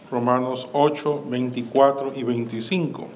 Romanos 8, 24 y 25.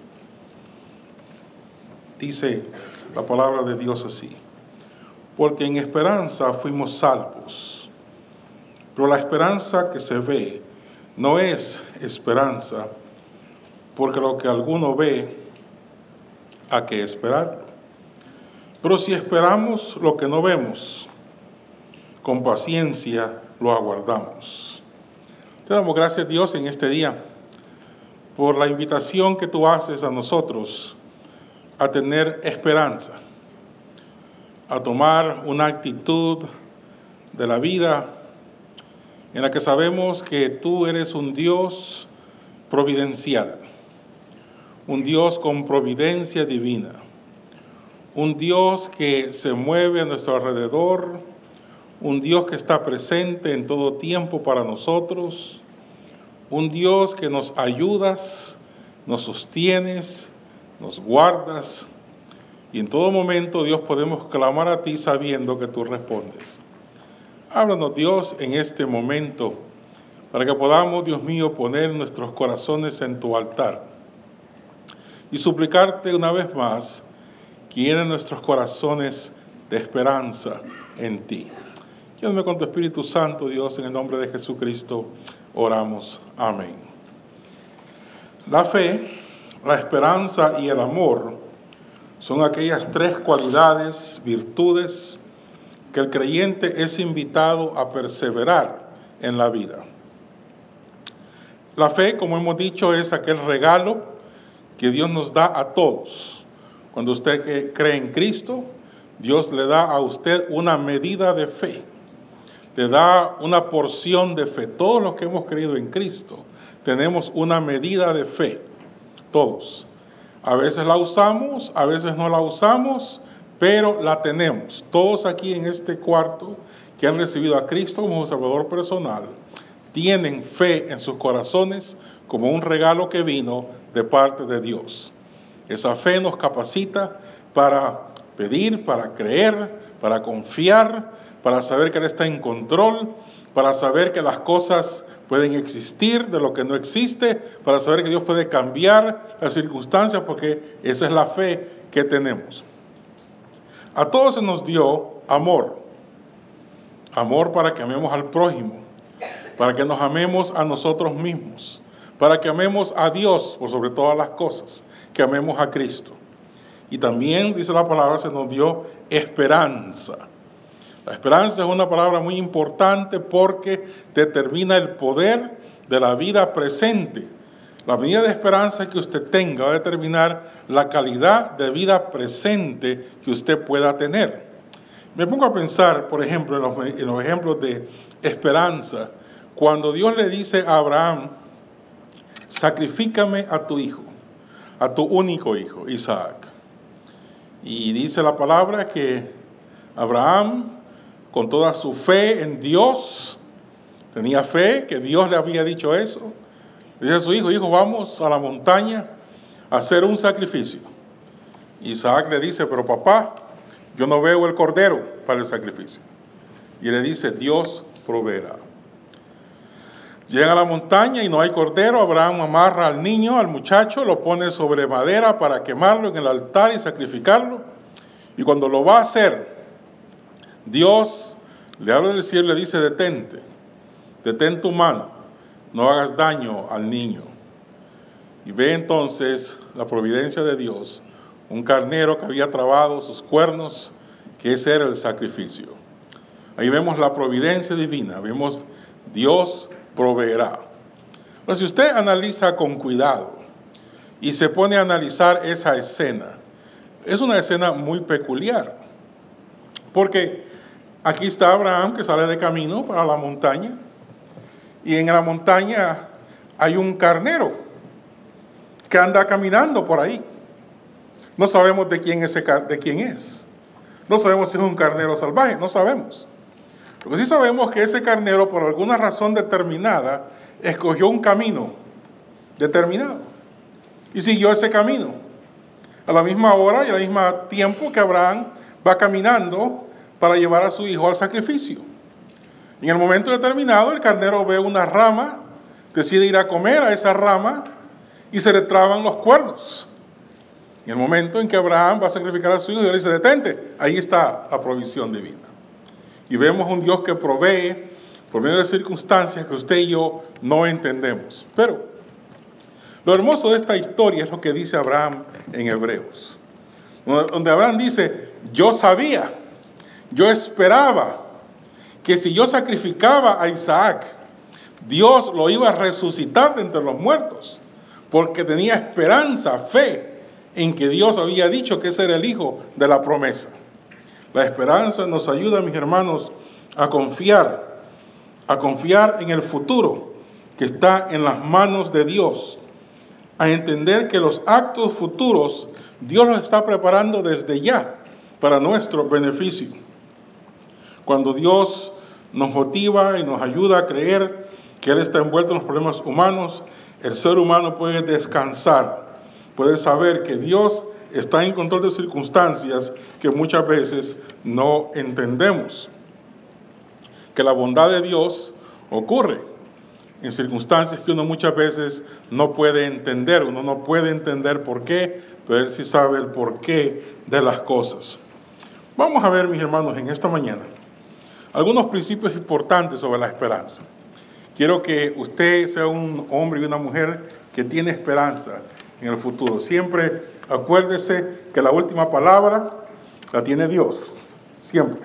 Dice la palabra de Dios así: porque en esperanza fuimos salvos. Pero la esperanza que se ve no es esperanza, porque lo que alguno ve, ¿a qué esperar? Pero si esperamos lo que no vemos, con paciencia lo aguardamos. Te damos gracias, Dios, en este día por la invitación que tú haces a nosotros a tener esperanza, a tomar una actitud de la vida en la que sabemos que tú eres un Dios providencial, un Dios con providencia divina, un Dios que se mueve a nuestro alrededor, un Dios que está presente en todo tiempo para nosotros, un Dios que nos ayudas, nos sostienes, nos guardas, y en todo momento, Dios, podemos clamar a ti sabiendo que tú respondes. Háblanos, Dios, en este momento, para que podamos, Dios mío, poner nuestros corazones en tu altar y suplicarte una vez más que llene nuestros corazones de esperanza en ti. Lléname con tu Espíritu Santo, Dios, en el nombre de Jesucristo, oramos. Amén. La fe, la esperanza y el amor son aquellas tres cualidades, virtudes, que el creyente es invitado a perseverar en la vida. La fe, como hemos dicho, es aquel regalo que Dios nos da a todos. Cuando usted cree en Cristo, Dios le da a usted una medida de fe, le da una porción de fe. Todos los que hemos creído en Cristo tenemos una medida de fe, todos. A veces la usamos, a veces no la usamos, pero la tenemos. Todos aquí en este cuarto que han recibido a Cristo como Salvador personal, tienen fe en sus corazones como un regalo que vino de parte de Dios. Esa fe nos capacita para pedir, para creer, para confiar, para saber que Él está en control, para saber que las cosas pueden existir de lo que no existe, para saber que Dios puede cambiar las circunstancias, porque esa es la fe que tenemos. A todos se nos dio amor. Amor para que amemos al prójimo, para que nos amemos a nosotros mismos, para que amemos a Dios por sobre todas las cosas, que amemos a Cristo. Y también, dice la palabra, se nos dio esperanza. La esperanza es una palabra muy importante porque determina el poder de la vida presente. La medida de esperanza que usted tenga va a determinar la calidad de vida presente que usted pueda tener. Me pongo a pensar, por ejemplo, en los ejemplos de esperanza, cuando Dios le dice a Abraham: sacrifícame a tu hijo, a tu único hijo, Isaac. Y dice la palabra que Abraham, con toda su fe en Dios, tenía fe que Dios le había dicho eso, le dice a su hijo: hijo, vamos a la montaña a hacer un sacrificio. Isaac le dice: pero papá, yo no veo el cordero para el sacrificio. Y le dice: Dios proveerá. Llegan a la montaña y no hay cordero. Abraham amarra al niño, al muchacho, lo pone sobre madera para quemarlo en el altar y sacrificarlo. Y cuando lo va a hacer, Dios le habla del cielo y le dice: detén tu mano, no hagas daño al niño. Y ve entonces la providencia de Dios, un carnero que había trabado sus cuernos, que ese era el sacrificio. Ahí vemos la providencia divina, vemos Dios proveerá. Pero si usted analiza con cuidado y se pone a analizar esa escena, es una escena muy peculiar, porque aquí está Abraham que sale de camino para la montaña, y en la montaña hay un carnero que anda caminando por ahí. No sabemos de quién es. No sabemos si es un carnero salvaje, no sabemos. Lo que sí sabemos es que ese carnero, por alguna razón determinada, escogió un camino determinado y siguió ese camino. A la misma hora y al mismo tiempo que Abraham va caminando para llevar a su hijo al sacrificio. En el momento determinado, el carnero ve una rama decide ir a comer a esa rama y se le traban los cuernos. En el momento en que Abraham va a sacrificar a su hijo, Dios le dice, detente, ahí está la provisión divina. Y vemos un Dios que provee por medio de circunstancias que usted y yo no entendemos. Pero lo hermoso de esta historia es lo que dice Abraham en Hebreos, donde Abraham dice, yo sabía, yo esperaba que si yo sacrificaba a Isaac, Dios lo iba a resucitar de entre los muertos, porque tenía esperanza, fe, en que Dios había dicho que ese era el hijo de la promesa. La esperanza nos ayuda, mis hermanos, a confiar en el futuro que está en las manos de Dios, a entender que los actos futuros Dios los está preparando desde ya para nuestro beneficio. Cuando Dios nos motiva y nos ayuda a creer que Él está envuelto en los problemas humanos, el ser humano puede descansar, puede saber que Dios está en control de circunstancias que muchas veces no entendemos. Que la bondad de Dios ocurre en circunstancias que uno muchas veces no puede entender. Uno no puede entender por qué, pero Él sí sabe el porqué de las cosas. Vamos a ver, mis hermanos, en esta mañana algunos principios importantes sobre la esperanza. Quiero que usted sea un hombre y una mujer que tiene esperanza en el futuro. Siempre acuérdese que la última palabra la tiene Dios. Siempre.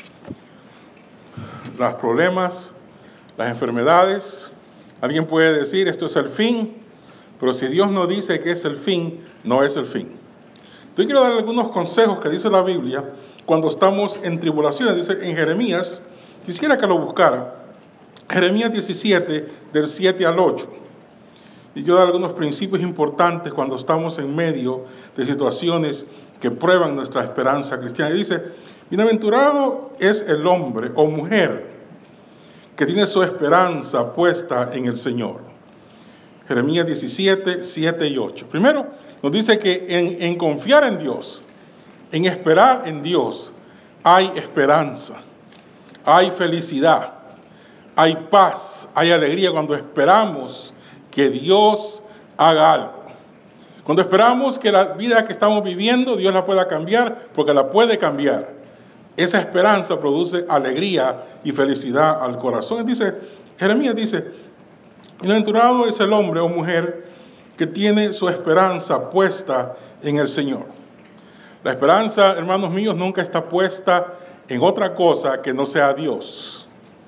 Los problemas, las enfermedades, alguien puede decir esto es el fin, pero si Dios no dice que es el fin, no es el fin. Yo quiero dar algunos consejos que dice la Biblia cuando estamos en tribulaciones. Dice en Jeremías, quisiera que lo buscara, Jeremías 17, del 7 al 8. Y yo dar algunos principios importantes cuando estamos en medio de situaciones que prueban nuestra esperanza cristiana. Y dice, bienaventurado es el hombre o mujer que tiene su esperanza puesta en el Señor. Jeremías 17, 7 y 8. Primero, nos dice que en confiar en Dios, en esperar en Dios, hay esperanza, hay felicidad, hay paz, hay alegría cuando esperamos que Dios haga algo. Cuando esperamos que la vida que estamos viviendo, Dios la pueda cambiar, porque la puede cambiar. Esa esperanza produce alegría y felicidad al corazón. Jeremías dice, bienaventurado es el hombre o mujer que tiene su esperanza puesta en el Señor. La esperanza, hermanos míos, nunca está puesta en otra cosa que no sea Dios.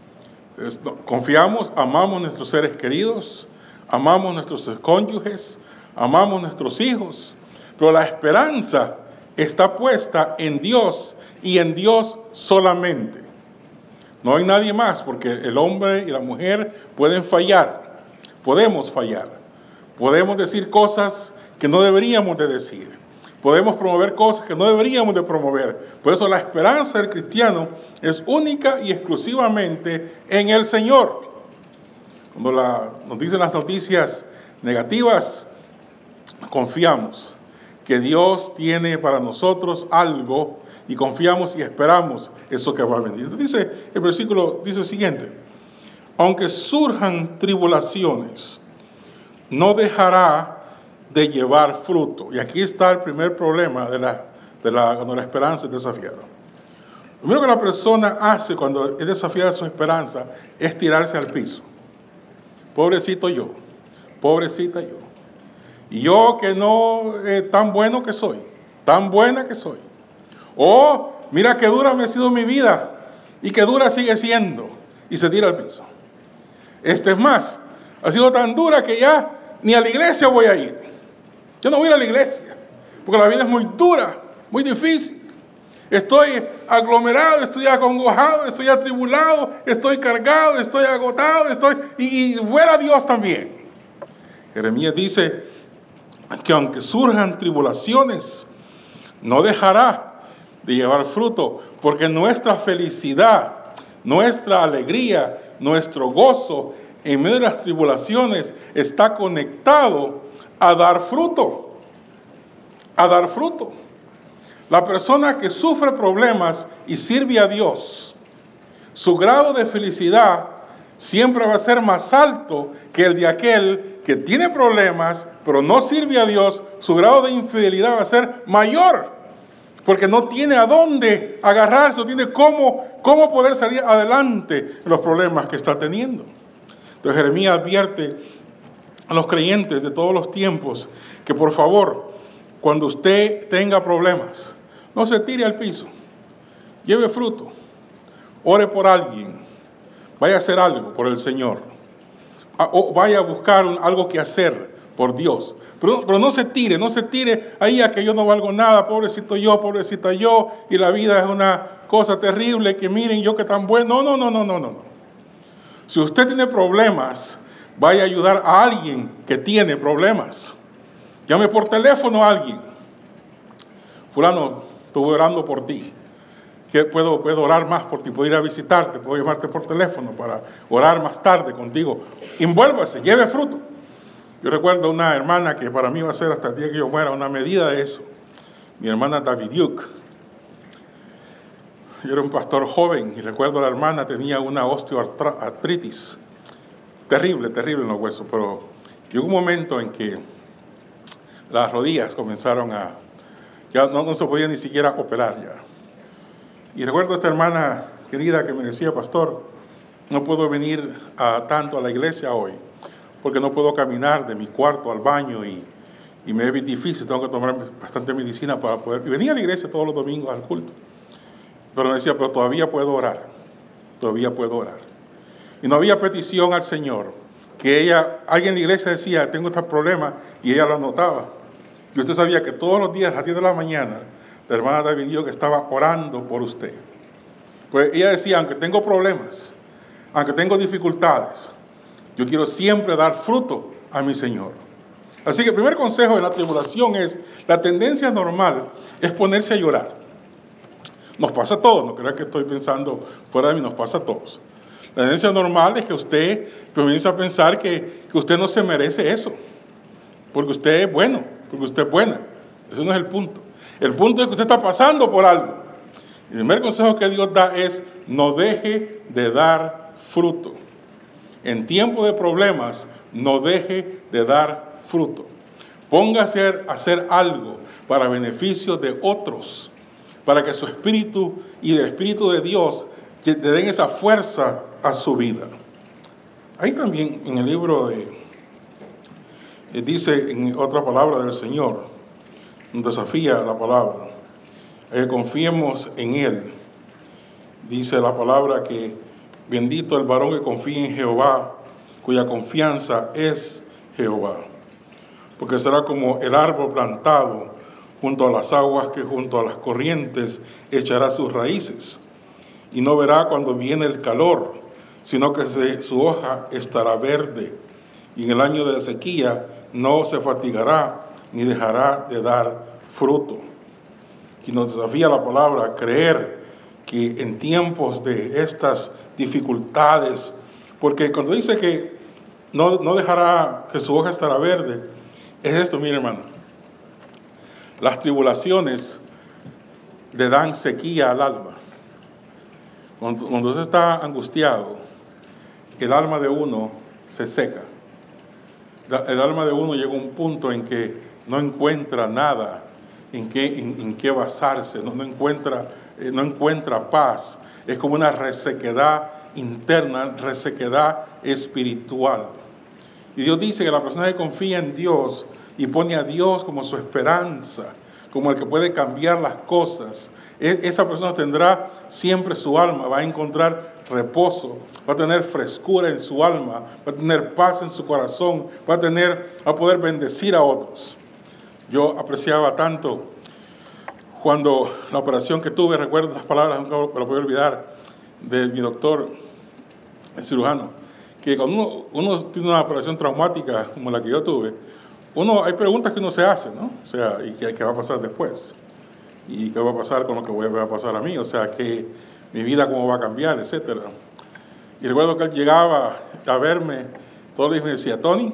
Confiamos, amamos a nuestros seres queridos, amamos a nuestros cónyuges, amamos a nuestros hijos, pero la esperanza está puesta en Dios y en Dios solamente. No hay nadie más, porque el hombre y la mujer pueden fallar, podemos fallar, podemos decir cosas que no deberíamos de decir, podemos promover cosas que no deberíamos de promover. Por eso la esperanza del cristiano es única y exclusivamente en el Señor. Cuando nos dicen las noticias negativas, confiamos que Dios tiene para nosotros algo y confiamos y esperamos eso que va a venir. Dice el versículo, dice el siguiente, aunque surjan tribulaciones, no dejará de llevar fruto. Y aquí está el primer problema cuando la esperanza es desafiada. Lo primero que la persona hace cuando es desafiada su esperanza es tirarse al piso. Pobrecito yo, pobrecita yo. Y yo que no tan bueno que soy, tan buena que soy. Oh, mira qué dura me ha sido mi vida y qué dura sigue siendo. Y se tira al piso. Es más, ha sido tan dura que ya ni a la iglesia voy a ir. Yo no voy a ir a la iglesia, porque la vida es muy dura, muy difícil. Estoy aglomerado, estoy acongojado, estoy atribulado, estoy cargado, estoy agotado, y fuera Dios también. Jeremías dice que aunque surjan tribulaciones, no dejará de llevar fruto, porque nuestra felicidad, nuestra alegría, nuestro gozo en medio de las tribulaciones está conectado a dar fruto, a dar fruto. La persona que sufre problemas y sirve a Dios, su grado de felicidad siempre va a ser más alto que el de aquel que tiene problemas, pero no sirve a Dios. Su grado de infidelidad va a ser mayor, porque no tiene a dónde agarrarse, no tiene cómo poder salir adelante en los problemas que está teniendo. Entonces Jeremías advierte a los creyentes de todos los tiempos que por favor, cuando usted tenga problemas, no se tire al piso, lleve fruto, ore por alguien, vaya a hacer algo por el Señor, o vaya a buscar algo que hacer por Dios. Pero no se tire ahí a que yo no valgo nada, pobrecito yo, pobrecita yo, y la vida es una cosa terrible, que miren yo que tan bueno. No. Si usted tiene problemas, vaya a ayudar a alguien que tiene problemas. Llame por teléfono a alguien. Fulano, estuve orando por ti. Que puedo orar más por ti, puedo ir a visitarte, puedo llamarte por teléfono para orar más tarde contigo. Envuélvase, lleve fruto. Yo recuerdo una hermana que para mí va a ser hasta el día que yo muera una medida de eso. Mi hermana Davidiuk. Yo era un pastor joven y recuerdo la hermana tenía una osteoartritis terrible en los huesos, pero llegó un momento en que las rodillas comenzaron ya no se podía ni siquiera operar ya. Y recuerdo a esta hermana querida que me decía, pastor, no puedo venir tanto a la iglesia hoy, porque no puedo caminar de mi cuarto al baño y me es difícil, tengo que tomar bastante medicina para poder... Y venía a la iglesia todos los domingos al culto. Pero me decía, pero todavía puedo orar. Y no había petición al Señor, que alguien en la iglesia decía, tengo este problema, y ella lo anotaba. Y usted sabía que todos los días a las 10 de la mañana, la hermana David dijo que estaba orando por usted. Pues ella decía, aunque tengo problemas, aunque tengo dificultades, yo quiero siempre dar fruto a mi Señor. Así que el primer consejo de la tribulación es, la tendencia normal es ponerse a llorar. Nos pasa a todos, no crea que estoy pensando fuera de mí, nos pasa a todos. La tendencia normal es que usted comienza a pensar que usted no se merece eso, porque usted es bueno, porque usted es buena. Eso no es el punto. El punto es que usted está pasando por algo. El primer consejo que Dios da es, no deje de dar fruto. En tiempo de problemas, no deje de dar fruto. Póngase a hacer algo para beneficio de otros, para que su espíritu y el espíritu de Dios le den esa fuerza a su vida. Ahí también en el libro dice en otra palabra del Señor, desafía la palabra, confiemos en Él. Dice la palabra que bendito el varón que confía en Jehová, cuya confianza es Jehová, porque será como el árbol plantado junto a las aguas, que junto a las corrientes echará sus raíces, y no verá cuando viene el calor, sino que su hoja estará verde, y en el año de sequía no se fatigará, ni dejará de dar fruto. Y nos desafía la palabra a creer que en tiempos de estas dificultades, porque cuando dice que no dejará, que su hoja estará verde, es esto, mire hermano, las tribulaciones le dan sequía al alma. Cuando usted está angustiado, el alma de uno se seca. El alma de uno llega a un punto en que no encuentra nada en qué basarse, no encuentra paz. Es como una resequedad interna, resequedad espiritual. Y Dios dice que la persona que confía en Dios y pone a Dios como su esperanza, como el que puede cambiar las cosas, esa persona tendrá siempre su alma, va a encontrar reposo, va a tener frescura en su alma, va a tener paz en su corazón, va a poder bendecir a otros. Yo apreciaba tanto cuando la operación que tuve, recuerdo las palabras, nunca me lo voy a olvidar, de mi doctor, el cirujano, que cuando uno tiene una operación traumática como la que yo tuve, hay preguntas que uno se hace, ¿no? O sea, ¿y qué va a pasar después? ¿Y qué va a pasar con lo que va a pasar a mí? O sea, que mi vida cómo va a cambiar, etcétera. Y recuerdo que él llegaba a verme todos los días y me decía, Tony,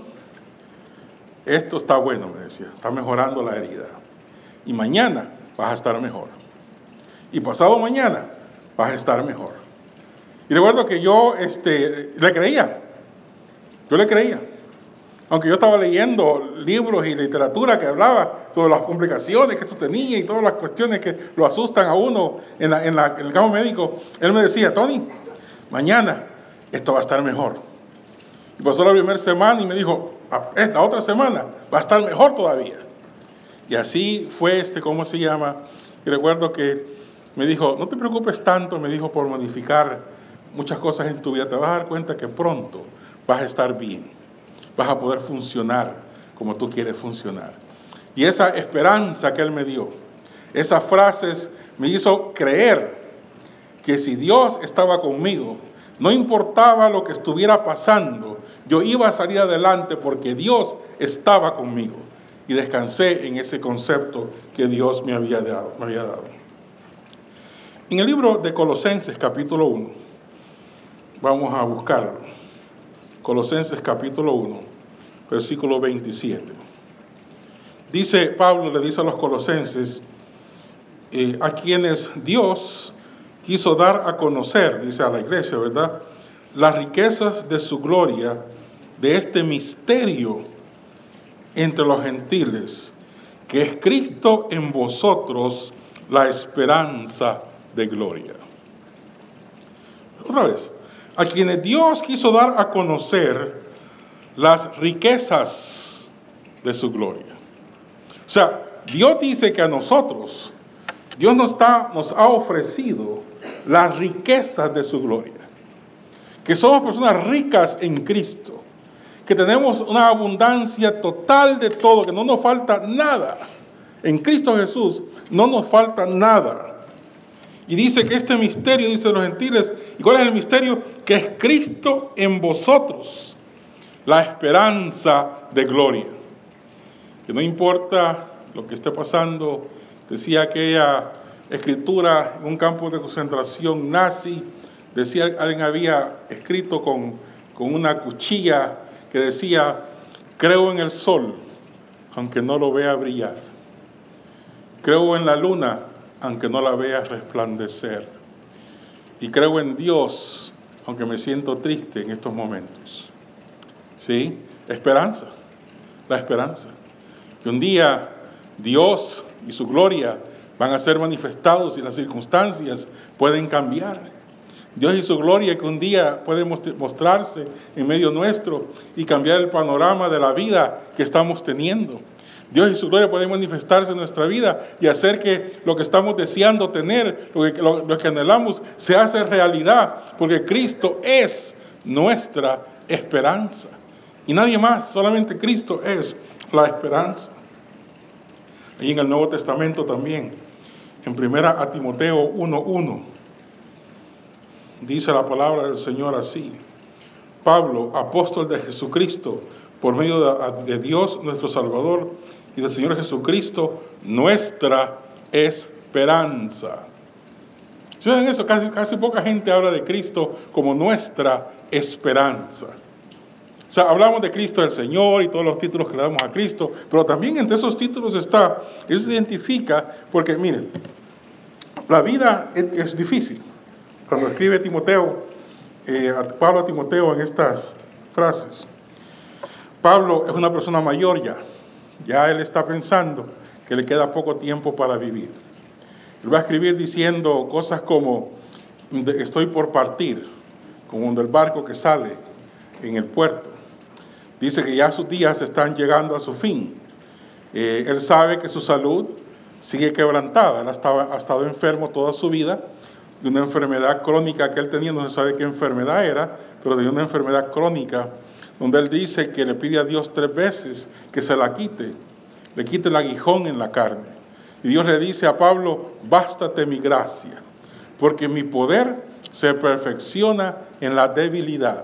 esto está bueno, me decía, está mejorando la herida. Y mañana vas a estar mejor. Y pasado mañana vas a estar mejor. Y recuerdo que yo le creía. Yo le creía. Aunque yo estaba leyendo libros y literatura que hablaba sobre las complicaciones que esto tenía y todas las cuestiones que lo asustan a uno en el campo médico, él me decía, Tony, mañana esto va a estar mejor. Y pasó la primera semana y me dijo, la otra semana va a estar mejor todavía. Y así fue ¿cómo se llama? Y recuerdo que me dijo, no te preocupes tanto, me dijo, por modificar muchas cosas en tu vida. Te vas a dar cuenta que pronto vas a estar bien. Vas a poder funcionar como tú quieres funcionar. Y esa esperanza que él me dio, esas frases me hizo creer que si Dios estaba conmigo, no importaba lo que estuviera pasando, yo iba a salir adelante porque Dios estaba conmigo. Y descansé en ese concepto que Dios me había dado. En el libro de Colosenses, capítulo 1, vamos a buscarlo. Colosenses, capítulo 1, versículo 27. Dice Pablo, le dice a los colosenses, a quienes Dios quiso dar a conocer, dice a la iglesia, ¿verdad?, las riquezas de su gloria, de este misterio entre los gentiles, que es Cristo en vosotros, la esperanza de gloria. Otra vez, a quienes Dios quiso dar a conocer las riquezas de su gloria. O sea, Dios dice que a nosotros, Dios nos ha ofrecido las riquezas de su gloria. Que somos personas ricas en Cristo. Que tenemos una abundancia total de todo, que no nos falta nada. En Cristo Jesús no nos falta nada. Y dice que este misterio, dice los gentiles, ¿y cuál es el misterio? Que es Cristo en vosotros, la esperanza de gloria. Que no importa lo que esté pasando, decía aquella escritura en un campo de concentración nazi, decía, alguien había escrito con una cuchilla que decía, creo en el sol, aunque no lo vea brillar. Creo en la luna, aunque no la vea resplandecer. Y creo en Dios, aunque me siento triste en estos momentos. ¿Sí? Esperanza, la esperanza. Que un día Dios y su gloria van a ser manifestados y las circunstancias pueden cambiar. Dios y su gloria que un día puede mostrarse en medio nuestro y cambiar el panorama de la vida que estamos teniendo. Dios y su gloria pueden manifestarse en nuestra vida y hacer que lo que estamos deseando tener, lo que anhelamos, se hace realidad, porque Cristo es nuestra esperanza. Y nadie más, solamente Cristo es la esperanza. Y en el Nuevo Testamento también, en 1 Timoteo 1:1, dice la palabra del Señor así: Pablo, apóstol de Jesucristo, por medio de Dios nuestro Salvador y del Señor Jesucristo, nuestra esperanza. ¿Sí ven eso? Casi poca gente habla de Cristo como nuestra esperanza. O sea, hablamos de Cristo el Señor y todos los títulos que le damos a Cristo, pero también entre esos títulos está, Él se identifica, porque miren, la vida es difícil. Cuando escribe Pablo a Timoteo en estas frases, Pablo es una persona mayor ya él está pensando que le queda poco tiempo para vivir. Él va a escribir diciendo cosas como, estoy por partir, como del barco que sale en el puerto. Dice que ya sus días están llegando a su fin. Él sabe que su salud sigue quebrantada. Él ha estado enfermo toda su vida, de una enfermedad crónica que él tenía, no se sabe qué enfermedad era, pero de una enfermedad crónica, donde él dice que le pide a Dios 3 veces que se la quite, le quite el aguijón en la carne. Y Dios le dice a Pablo, bástate mi gracia, porque mi poder se perfecciona en la debilidad.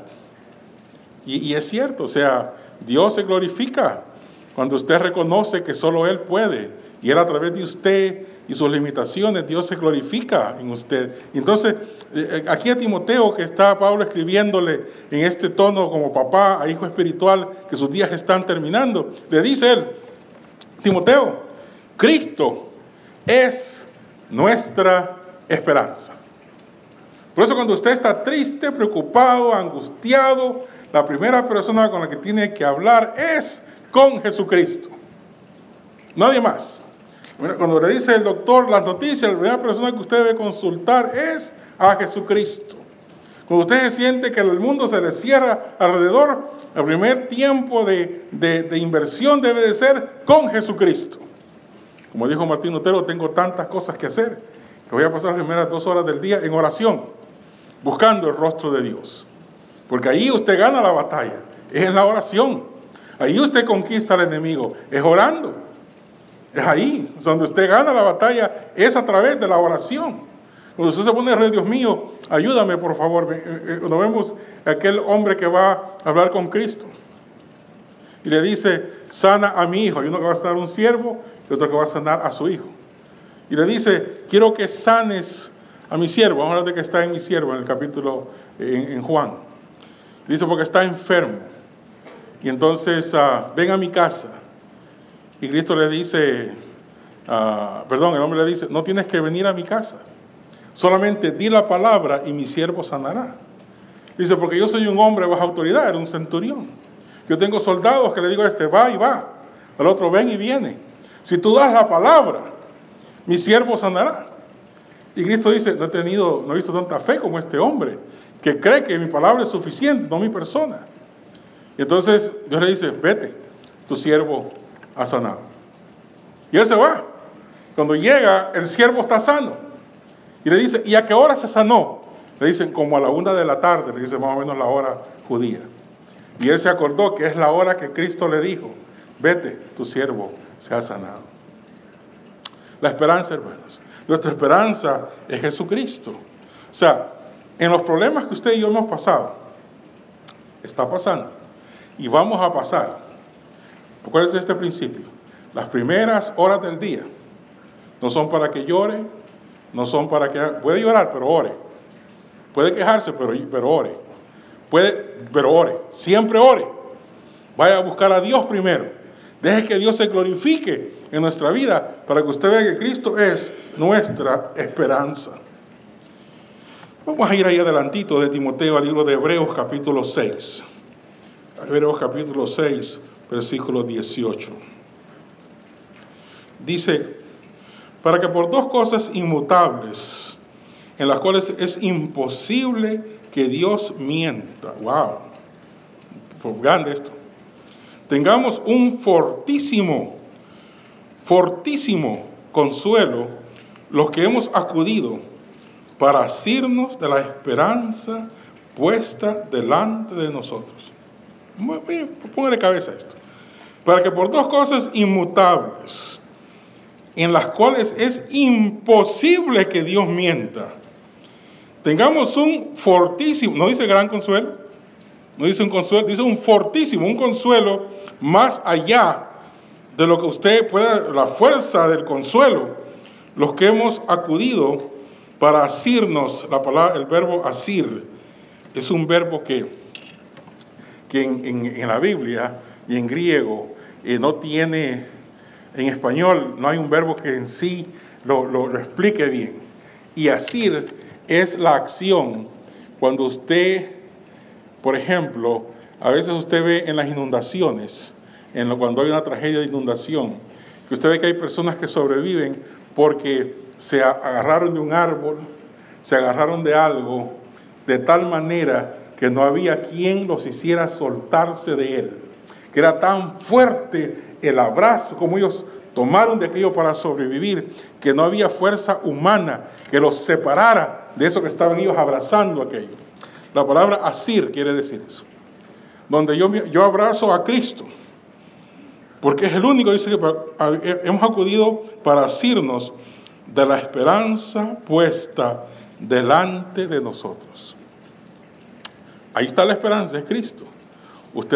Y es cierto, o sea, Dios se glorifica cuando usted reconoce que solo Él puede, y Él a través de usted y sus limitaciones, Dios se glorifica en usted. Y entonces, aquí a Timoteo, que está Pablo escribiéndole en este tono como papá a hijo espiritual, que sus días están terminando, le dice él, Timoteo, Cristo es nuestra esperanza. Por eso cuando usted está triste, preocupado, angustiado, la primera persona con la que tiene que hablar es con Jesucristo. Nadie más. Cuando le dice el doctor las noticias, la primera persona que usted debe consultar es a Jesucristo. Cuando usted se siente que el mundo se le cierra alrededor, el primer tiempo de inversión debe de ser con Jesucristo. Como dijo Martín Lutero, tengo tantas cosas que hacer que voy a pasar las primeras 2 horas del día en oración, buscando el rostro de Dios. Porque ahí usted gana la batalla, es en la oración. Ahí usted conquista al enemigo, es orando. Es ahí donde usted gana la batalla, es a través de la oración. Cuando usted se pone a Dios mío, ayúdame por favor. Cuando vemos a aquel hombre que va a hablar con Cristo y le dice, sana a mi hijo. Hay uno que va a sanar a un siervo y otro que va a sanar a su hijo. Y le dice, quiero que sanes a mi siervo. Vamos a hablar de que está en mi siervo en el capítulo en Juan. Dice, porque está enfermo. Y entonces, ven a mi casa. Y Cristo le dice, el hombre le dice, no tienes que venir a mi casa. Solamente di la palabra y mi siervo sanará. Dice, porque yo soy un hombre bajo autoridad, era un centurión. Yo tengo soldados que le digo a este, va y va. Al otro, ven y viene. Si tú das la palabra, mi siervo sanará. Y Cristo dice, no he visto tanta fe como este hombre, que cree que mi palabra es suficiente, no mi persona. Y entonces Dios le dice, vete, tu siervo ha sanado. Y él se va. Cuando llega, el siervo está sano. Y le dice, ¿y a qué hora se sanó? Le dicen, como a la 1 de la tarde, le dice más o menos la hora judía. Y él se acordó que es la hora que Cristo le dijo, vete, tu siervo se ha sanado. La esperanza, hermanos. Nuestra esperanza es Jesucristo. O sea, en los problemas que usted y yo hemos pasado, está pasando, y vamos a pasar. Acuérdense de este principio. Las primeras horas del día no son para que llore, no son para que... Puede llorar, pero ore. Puede quejarse, pero ore. Pero ore. Siempre ore. Vaya a buscar a Dios primero. Deje que Dios se glorifique en nuestra vida para que usted vea que Cristo es nuestra esperanza. Vamos a ir ahí adelantito de Timoteo al libro de Hebreos capítulo 6. Hebreos capítulo 6, versículo 18. Dice, para que por 2 cosas inmutables, en las cuales es imposible que Dios mienta. ¡Wow! Pues grande esto. Tengamos un fortísimo consuelo los que hemos acudido para asirnos de la esperanza puesta delante de nosotros. Póngale cabeza a esto. Para que por 2 cosas inmutables, en las cuales es imposible que Dios mienta, tengamos un fortísimo, no dice gran consuelo, no dice un consuelo, dice un fortísimo, un consuelo más allá de lo que usted pueda, la fuerza del consuelo, los que hemos acudido para asirnos. La palabra, el verbo asir, es un verbo que en la Biblia y en griego no tiene, en español no hay un verbo que en sí lo explique bien. Y asir es la acción cuando usted, por ejemplo, a veces usted ve en las inundaciones, cuando hay una tragedia de inundación, que usted ve que hay personas que sobreviven porque se agarraron de un árbol, se agarraron de algo, de tal manera que no había quien los hiciera soltarse de él, que era tan fuerte el abrazo como ellos tomaron de aquello para sobrevivir, que no había fuerza humana que los separara de eso que estaban ellos abrazando aquello. La palabra asir quiere decir eso. Donde yo abrazo a Cristo, porque es el único, dice que hemos acudido para asirnos de la esperanza puesta delante de nosotros. Ahí está la esperanza, es Cristo. Usted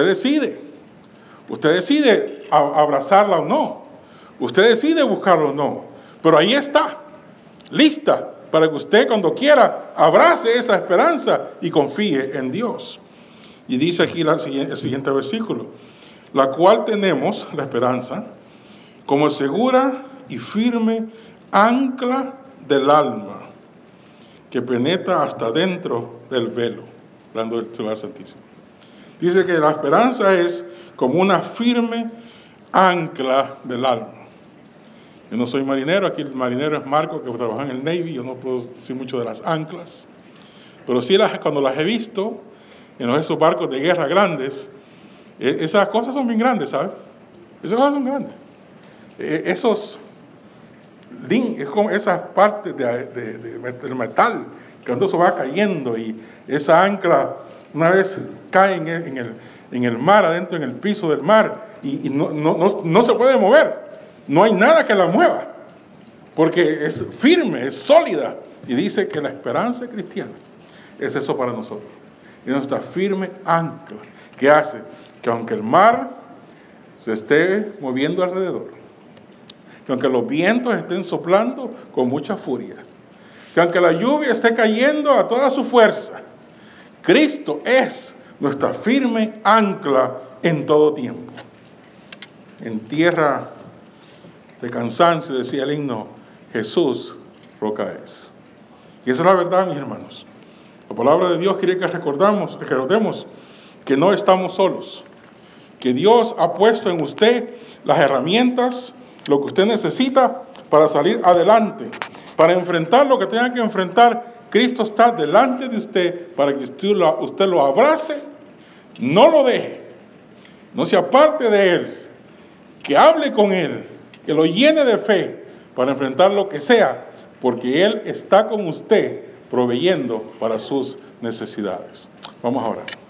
decide abrazarla o no, usted decide buscarla o no, pero ahí está, lista para que usted cuando quiera abrace esa esperanza y confíe en Dios. Y dice aquí el siguiente versículo, la cual tenemos, la esperanza, como segura y firme ancla del alma, que penetra hasta dentro del velo, hablando del lugar santísimo. Dice que la esperanza es como una firme ancla del alma. Yo no soy marinero, aquí el marinero es Marco, que trabaja en el Navy, yo no puedo decir mucho de las anclas, pero sí cuando las he visto en esos barcos de guerra grandes, esas cosas son bien grandes, ¿sabes? Esas cosas son grandes. Es como esas partes del metal, que cuando eso va cayendo y esa ancla una vez cae en el mar, adentro en el piso del mar, y no se puede mover. No hay nada que la mueva, porque es firme, es sólida. Y dice que la esperanza cristiana es eso para nosotros. Es nuestra firme ancla, que hace que aunque el mar se esté moviendo alrededor, que aunque los vientos estén soplando con mucha furia, que aunque la lluvia esté cayendo a toda su fuerza, Cristo es nuestra firme ancla en todo tiempo. En tierra de cansancio, decía el himno, Jesús roca es. Y esa es la verdad, mis hermanos. La palabra de Dios quiere que recordemos que no estamos solos, que Dios ha puesto en usted las herramientas, lo que usted necesita para salir adelante, para enfrentar lo que tenga que enfrentar. Cristo está delante de usted para que usted lo abrace, no lo deje, no se aparte de Él, que hable con Él, que lo llene de fe para enfrentar lo que sea, porque Él está con usted proveyendo para sus necesidades. Vamos a orar.